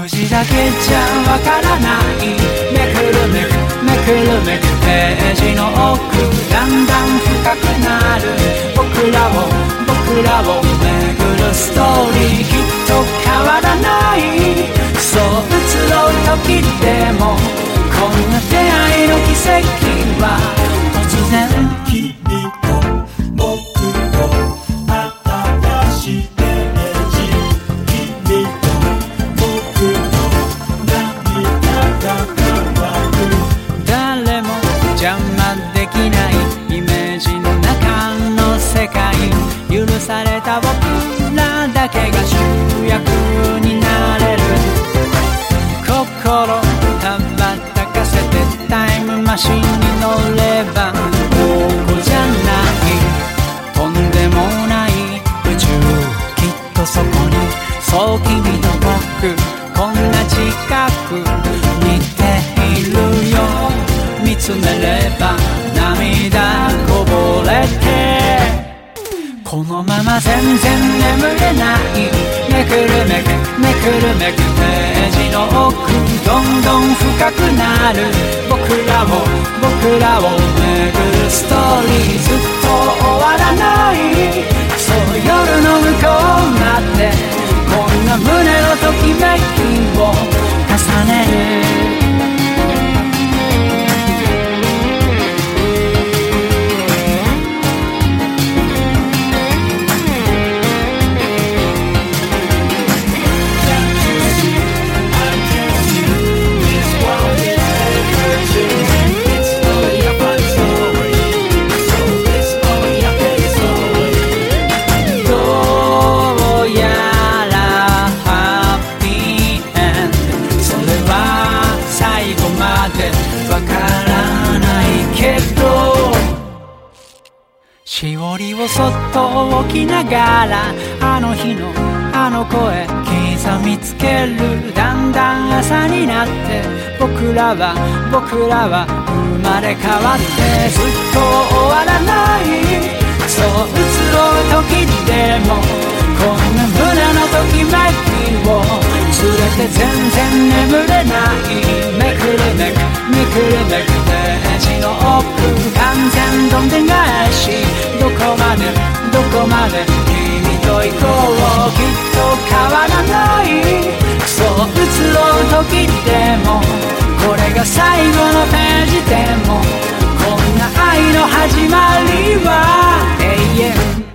字だけじゃわからない。めくるめくめくるめくページの奥、だんだん深くなる僕らをめぐるストーリー、きっと変わらない。そう移ろう時でもこんな出会いの奇跡は突然。 君と僕と新しいページ、君と僕の涙が変わる。 誰も邪魔できないイメージの中の世界、許された僕らだけが主役になれる。心羽ばたかせてタイムマシンに乗ればここじゃない、とんでもない宇宙、きっとそこに、そう君と僕こんな近く似ているよ。見つめれば涙こぼれて、このまま全然眠れない。めくるめくめくるめくページの奥、どんどん深くなる僕らをめぐるストーリー、ずっと終わらない。そう夜の向こうまでこんな胸のときめきを重ねる。しおりをそっと置きながら、あの日のあの声刻みつける。だんだん朝になって僕らは生まれ変わって、ずっと終わらない。そう移ろう時でもこんな胸のときめきを連れて全然眠れない。めくるめくめくるめくページの奥、完全どんでん返し、どこまで君と行こう、きっと変わらない。そう移ろう時でもこれが最後のページでも、こんな愛の始まりは永遠。